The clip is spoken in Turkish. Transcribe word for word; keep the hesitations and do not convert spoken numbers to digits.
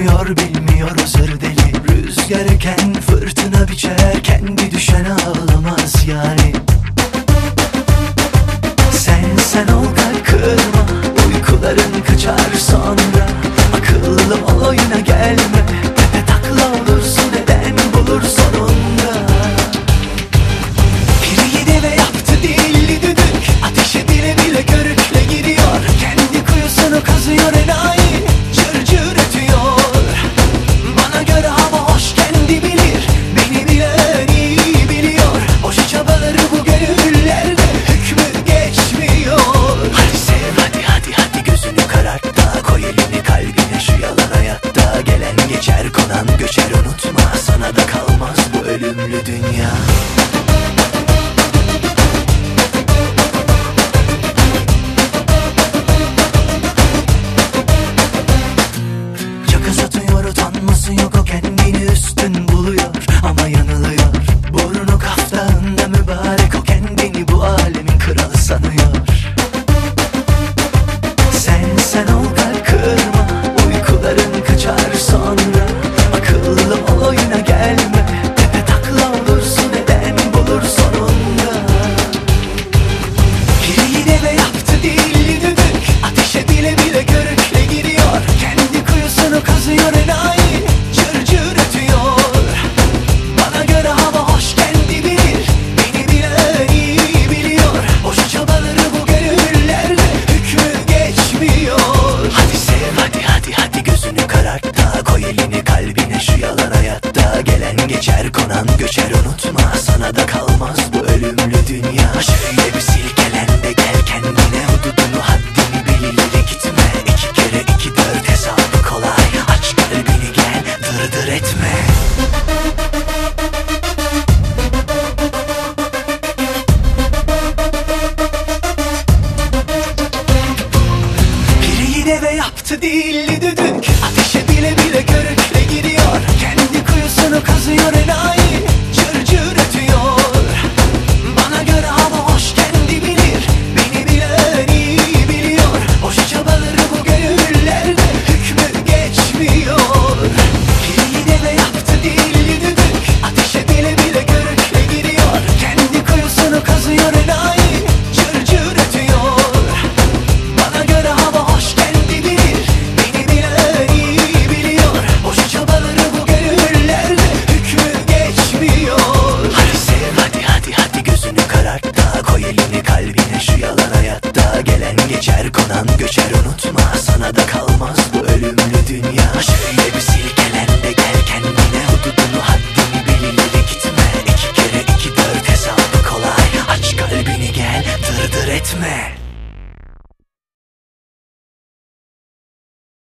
Anlamıyor bilmiyor o sır deli. Rüzgar eken fırtına biçer, kendi düşen ağlamaz yani. Sen sen ol kalp kırma, uykuların kaçar sonra. Akıllı ol oyuna gelme, tepe takla olursun neden bulur sonunda. Biri yedi ve yaptı dilli düdük, ateşe bile bile körükle giriyor. Kendi kuyusunu kazıyor enayi, cır cır ötüyor. Bana göre hava hoş kendi bilir, beni bilen iyi biliyor. Boşa çabaları bu gönüllerde hükmü geçmiyor. Hadi sev hadi hadi hadi gözünü karart da, koy elini kalbine şu yalan hayatta. Gelen geçer konan göçer unutma, sana da kalmaz bu ölümlü dünya. Caka satıyor utanması yok, o kendini üstün buluyor ama yanılıyor. Burnu kaftağında mübarek, o kendini bu alemin kralı sanıyor. Sen sen ol kalp kırma, uykuların kaçar sonra. Akıllı ol oyuna gelme, tepe takla olursun neden bulur sonunda. Biri yine ve yaptı dilli düdük, ateşe bile bile körükle giriyor. Kendi kuyusunu kazıyor enayi, cır cır ötüyor. Bana göre hava hoş kendi bilir, beni bilen iyi biliyor. Boşa çabaları bu gönüllerde hükmü geçmiyor. Hadi sev hadi hadi hadi gözünü karart da, koy elini kalbine şu yalan hayatta. Gelen geçer konan göçer unutma, sana da kalmaz bu ölümlü dünya. Şöyle bir silkelen de gel kendine, hududunu haddini bil ileri gitme. İki kere iki dört hesabı kolay, aç kalbini gel dır dır etme. Biri yine ve yaptı dilli düdük, ateşe bile bile körükle giriyor. Kendi kuyusunu kazıyor enayi, cır cır ötüyor. Bana göre hava hoş kendi bilir, beni bilen iyi biliyor. Boşa çabaları bu gönüllerde hükmü geçmiyor. Biri yine ve yaptı dilli düdük, ateşe bile bile körükle giriyor. Kendi kuyusunu kazıyor enayi, cır cır ötüyor. Bana göre hava hoş kendi bilir, beni bilen iyi biliyor. Boşa çabaları bu gönüllerde hükmü geçmiyor. Hadi sev hadi hadi hadi gözünü karart da, koy elini kalbine şu yalan hayatta. Gelen geçer konan göçer